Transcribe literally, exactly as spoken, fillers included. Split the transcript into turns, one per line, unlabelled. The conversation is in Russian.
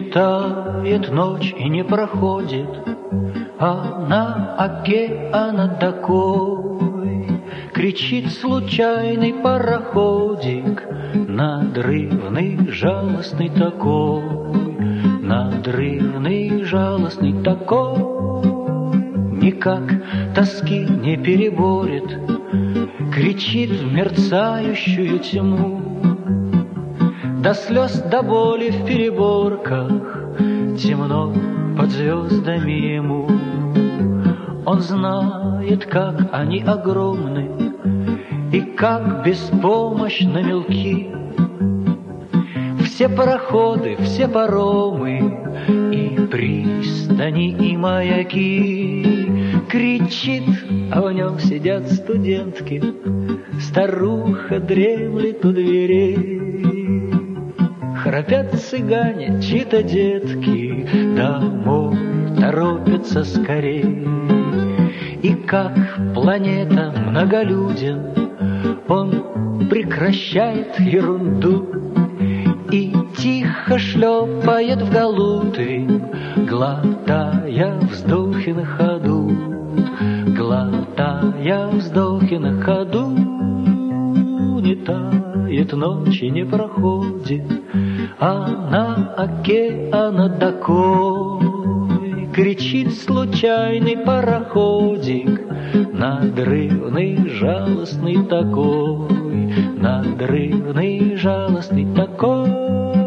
тает ночь и не проходит, а на океана такой кричит случайный пароходик, надрывный, жалостный такой, надрывный, жалостный такой. Никак тоски не переборет, кричит в мерцающую тьму, до слез, до боли в переборках, темно под звездами ему. Он знает, как они огромны и как беспомощно мелки. Все пароходы, все паромы и пристани, и маяки. Кричит, а в нем сидят студентки, старуха дремлет у дверей. Храпят цыгане, чьи-то детки, домой торопятся скорей. И как планета многолюден, он прекращает ерунду и тихо шлепает в голубь, глотая вздохи на ходу, глотая вздохи на ходу. Не тает ночи, не проходит, а на океана такой кричит случайный пароходик, надрывный, жалостный такой, надрывный, жалостный такой.